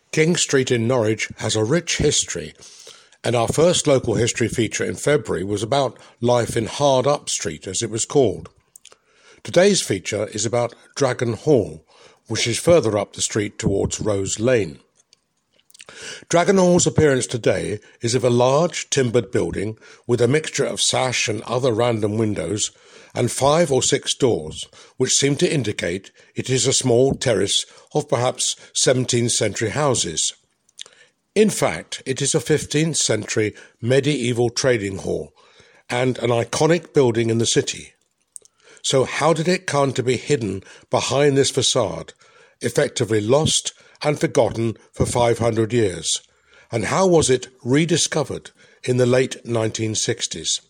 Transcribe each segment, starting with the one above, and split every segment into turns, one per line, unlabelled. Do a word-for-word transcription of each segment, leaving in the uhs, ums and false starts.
King Street in Norwich has a rich history, and our first local history feature in February was about life in Hard Up Street, as it was called. Today's feature is about Dragon Hall, which is further up the street towards Rose Lane. Dragon Hall's appearance today is of a large timbered building with a mixture of sash and other random windows and five or six doors, which seem to indicate it is a small terrace of perhaps seventeenth century houses. In fact, it is a fifteenth century medieval trading hall and an iconic building in the city. So how did it come to be hidden behind this facade, effectively lost and forgotten for five hundred years? And how was it rediscovered in the late nineteen sixties?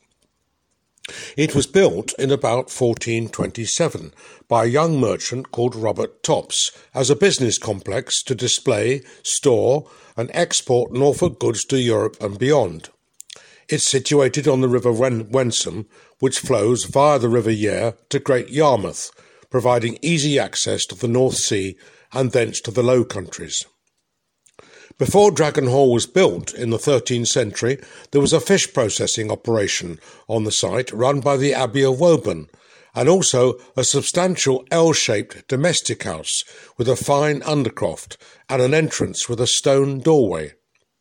It was built in about fourteen twenty-seven by a young merchant called Robert Topps as a business complex to display, store and export Norfolk goods to Europe and beyond. It's situated on the River Wen- Wensum, which flows via the River Yare to Great Yarmouth, providing easy access to the North Sea and thence to the Low Countries. Before Dragon Hall was built in the thirteenth century, there was a fish processing operation on the site run by the Abbey of Woburn, and also a substantial L-shaped domestic house with a fine undercroft and an entrance with a stone doorway.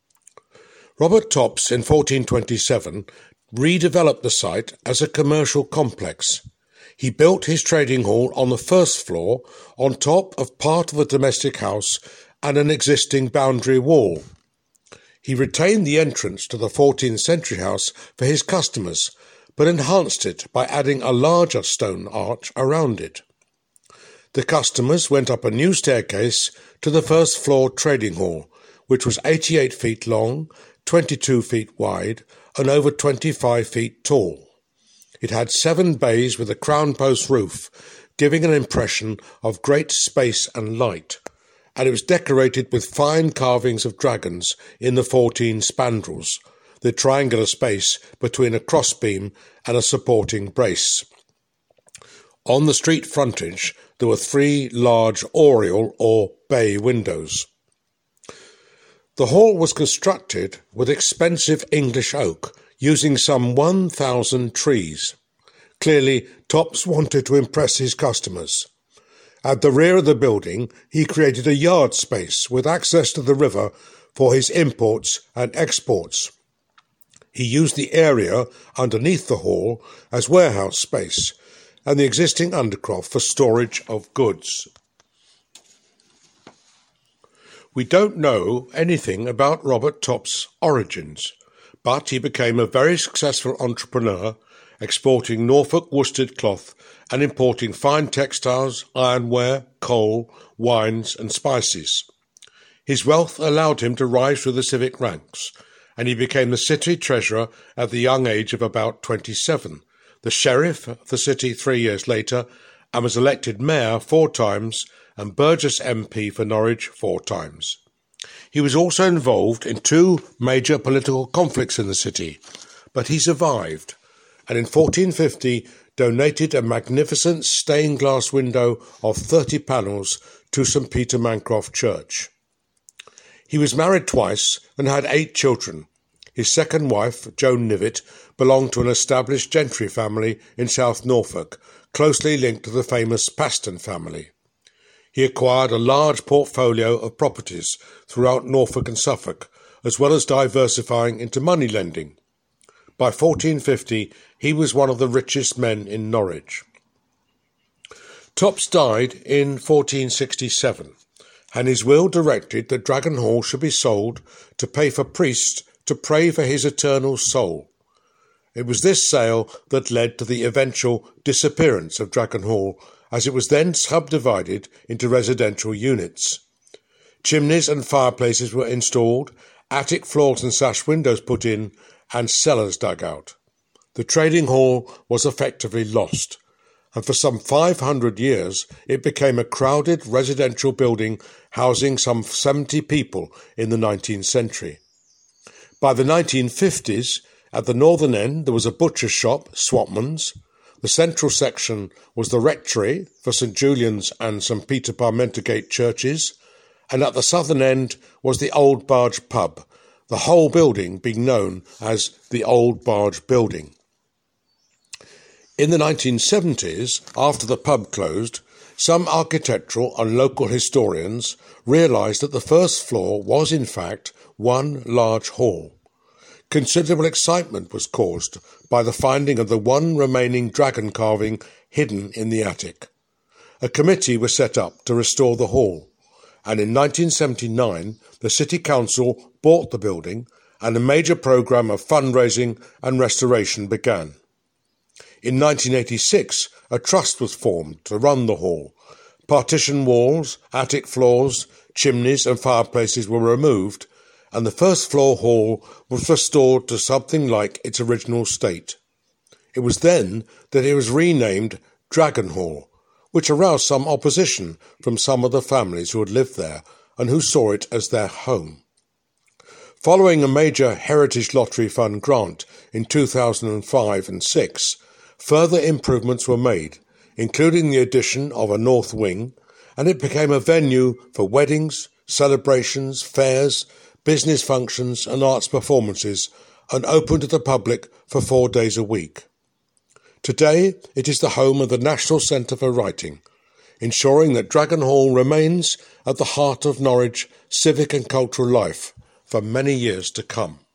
Robert Topps in fourteen twenty-seven redeveloped the site as a commercial complex. He built his trading hall on the first floor on top of part of the domestic house and an existing boundary wall. He retained the entrance to the fourteenth century house for his customers, but enhanced it by adding a larger stone arch around it. The customers went up a new staircase to the first floor trading hall, which was eighty-eight feet long, twenty-two feet wide, and over twenty-five feet tall. It had seven bays with a crown post roof, giving an impression of great space and light, and it was decorated with fine carvings of dragons in the fourteen spandrels, the triangular space between a crossbeam and a supporting brace. On the street frontage there were three large oriel or bay windows. The hall was constructed with expensive English oak, using some one thousand trees. Clearly, Topps wanted to impress his customers. At the rear of the building, he created a yard space with access to the river for his imports and exports. He used the area underneath the hall as warehouse space and the existing undercroft for storage of goods. We don't know anything about Robert Topps' origins, but he became a very successful entrepreneur, exporting Norfolk worsted cloth and importing fine textiles, ironware, coal, wines and spices. His wealth allowed him to rise through the civic ranks, and he became the city treasurer at the young age of about twenty-seven, the sheriff of the city three years later, and was elected mayor four times and Burgess M P for Norwich four times. He was also involved in two major political conflicts in the city, but he survived, and in fourteen fifty donated a magnificent stained glass window of thirty panels to St Peter Mancroft Church. He was married twice and had eight children. His second wife, Joan Knivet, belonged to an established gentry family in South Norfolk, closely linked to the famous Paston family. He acquired a large portfolio of properties throughout Norfolk and Suffolk, as well as diversifying into money lending. By fourteen fifty, he was one of the richest men in Norwich. Topps died in fourteen sixty-seven, and his will directed that Dragon Hall should be sold to pay for priests to pray for his eternal soul. It was this sale that led to the eventual disappearance of Dragon Hall, as it was then subdivided into residential units. Chimneys and fireplaces were installed, attic floors and sash windows put in, and cellars dug out. The trading hall was effectively lost, and for some five hundred years it became a crowded residential building housing some seventy people in the nineteenth century. By the nineteen fifties, at the northern end there was a butcher's shop, Swapman's. The central section was the rectory for St Julian's and St Peter Parmentergate churches, and at the southern end was the Old Barge pub, the whole building being known as the Old Barge Building. In the nineteen seventies, after the pub closed, some architectural and local historians realised that the first floor was in fact one large hall. Considerable excitement was caused by the finding of the one remaining dragon carving hidden in the attic. A committee was set up to restore the hall, and in nineteen seventy-nine the City Council bought the building and a major programme of fundraising and restoration began. In nineteen eighty-six, a trust was formed to run the hall. Partition walls, attic floors, chimneys and fireplaces were removed, and the first floor hall was restored to something like its original state. It was then that it was renamed Dragon Hall, which aroused some opposition from some of the families who had lived there and who saw it as their home. Following a major Heritage Lottery Fund grant in two thousand five and six, further improvements were made, including the addition of a north wing, and it became a venue for weddings, celebrations, fairs, business functions and arts performances, and open to the public for four days a week. Today, it is the home of the National Centre for Writing, ensuring that Dragon Hall remains at the heart of Norwich civic and cultural life for many years to come.